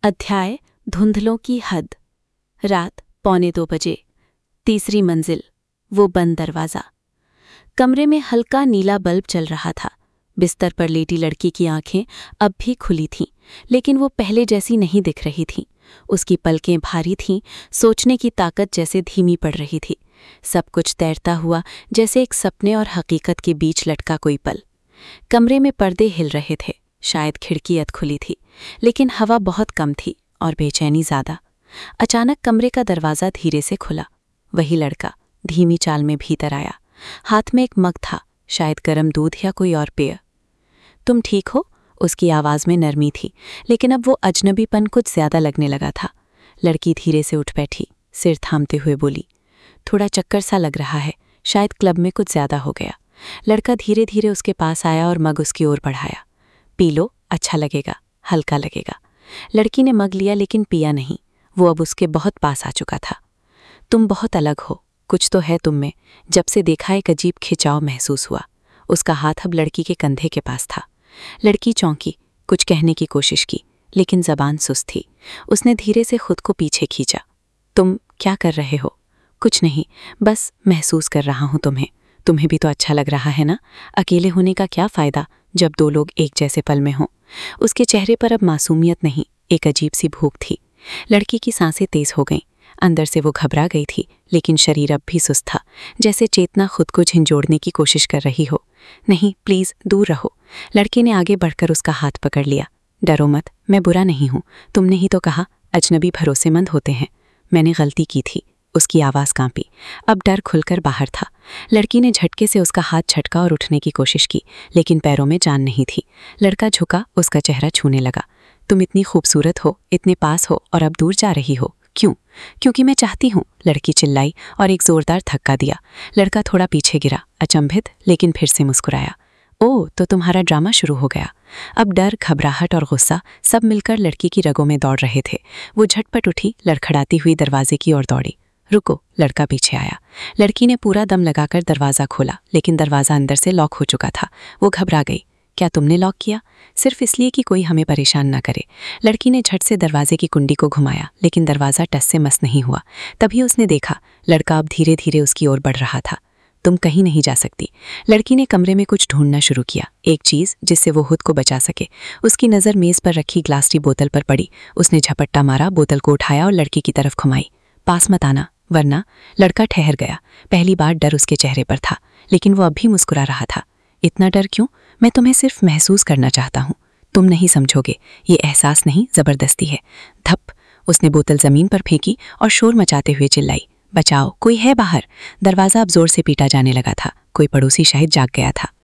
अध्याय धुंधलों की हद। रात 1:45 बजे। तीसरी मंजिल। वो बंद दरवाज़ा। कमरे में हल्का नीला बल्ब चल रहा था। बिस्तर पर लेटी लड़की की आंखें अब भी खुली थीं, लेकिन वो पहले जैसी नहीं दिख रही थीं। उसकी पलकें भारी थीं, सोचने की ताकत जैसे धीमी पड़ रही थी। सब कुछ तैरता हुआ, जैसे एक सपने और हकीकत के बीच लटका कोई पल। कमरे में पर्दे हिल रहे थे, शायद खिड़की खुली थी, लेकिन हवा बहुत कम थी और बेचैनी ज़्यादा। अचानक कमरे का दरवाज़ा धीरे से खुला। वही लड़का धीमी चाल में भीतर आया। हाथ में एक मग था, शायद गर्म दूध या कोई और पेय। तुम ठीक हो? उसकी आवाज़ में नरमी थी, लेकिन अब वो अजनबीपन कुछ ज़्यादा लगने लगा था। लड़की धीरे से उठ बैठी, सिर थामते हुए बोली, थोड़ा चक्कर सा लग रहा है, शायद क्लब में कुछ ज़्यादा हो गया। लड़का धीरे धीरे उसके पास आया और मग उसकी ओर बढ़ाया। पी लो, अच्छा लगेगा, हल्का लगेगा। लड़की ने मग लिया, लेकिन पिया नहीं। वो अब उसके बहुत पास आ चुका था। तुम बहुत अलग हो, कुछ तो है तुम में। जब से देखा एक अजीब खिंचाव महसूस हुआ। उसका हाथ अब लड़की के कंधे के पास था। लड़की चौंकी, कुछ कहने की कोशिश की, लेकिन जबान सुस्त थी। उसने धीरे से खुद को पीछे खींचा। तुम क्या कर रहे हो? कुछ नहीं, बस महसूस कर रहा हूं तुम्हें। तुम्हें भी तो अच्छा लग रहा है ना? अकेले होने का क्या फ़ायदा जब दो लोग एक जैसे पल में हों। उसके चेहरे पर अब मासूमियत नहीं, एक अजीब सी भूख थी। लड़की की सांसें तेज हो गईं। अंदर से वो घबरा गई थी, लेकिन शरीर अब भी सुस्त था, जैसे चेतना खुद को झंझोड़ने की कोशिश कर रही हो। नहीं, प्लीज़ दूर रहो। लड़के ने आगे बढ़कर उसका हाथ पकड़ लिया। डरो मत, मैं बुरा नहीं हूँ। तुमने ही तो कहा अजनबी भरोसेमंद होते हैं। मैंने गलती की थी। उसकी आवाज़ कांपी। अब डर खुलकर बाहर था। लड़की ने झटके से उसका हाथ झटका और उठने की कोशिश की, लेकिन पैरों में जान नहीं थी। लड़का झुका, उसका चेहरा छूने लगा। तुम इतनी खूबसूरत हो, इतने पास हो, और अब दूर जा रही हो, क्यों? क्योंकि मैं चाहती हूँ, लड़की चिल्लाई और एक जोरदार धक्का दिया। लड़का थोड़ा पीछे गिरा, अचंभित, लेकिन फिर से मुस्कुराया। ओह, तो तुम्हारा ड्रामा शुरू हो गया। अब डर, घबराहट और गुस्सा सब मिलकर लड़की की रगों में दौड़ रहे थे। वो झटपट उठी, लड़खड़ाती हुई दरवाजे की ओर दौड़ी। रुको, लड़का पीछे आया। लड़की ने पूरा दम लगाकर दरवाज़ा खोला, लेकिन दरवाज़ा अंदर से लॉक हो चुका था। वो घबरा गई। क्या तुमने लॉक किया? सिर्फ इसलिए कि कोई हमें परेशान न करे। लड़की ने झट से दरवाजे की कुंडी को घुमाया, लेकिन दरवाज़ा टस से मस नहीं हुआ। तभी उसने देखा, लड़का अब धीरे धीरे उसकी ओर बढ़ रहा था। तुम कहीं नहीं जा सकती। लड़की ने कमरे में कुछ ढूंढना शुरू किया, एक चीज़ जिससे वो खुद को बचा सके। उसकी नज़र मेज़ पर रखी ग्लास की बोतल पर पड़ी। उसने झपट्टा मारा, बोतल को उठाया और लड़की की तरफ घुमाई। पास मत आना, वरना। लड़का ठहर गया। पहली बार डर उसके चेहरे पर था, लेकिन वो अब भी मुस्कुरा रहा था। इतना डर क्यों? मैं तुम्हें सिर्फ महसूस करना चाहता हूँ। तुम नहीं समझोगे, ये एहसास नहीं, ज़बरदस्ती है। धप। उसने बोतल ज़मीन पर फेंकी और शोर मचाते हुए चिल्लाई, बचाओ, कोई है बाहर। दरवाज़ा अब जोर से पीटा जाने लगा था। कोई पड़ोसी शायद जाग गया था।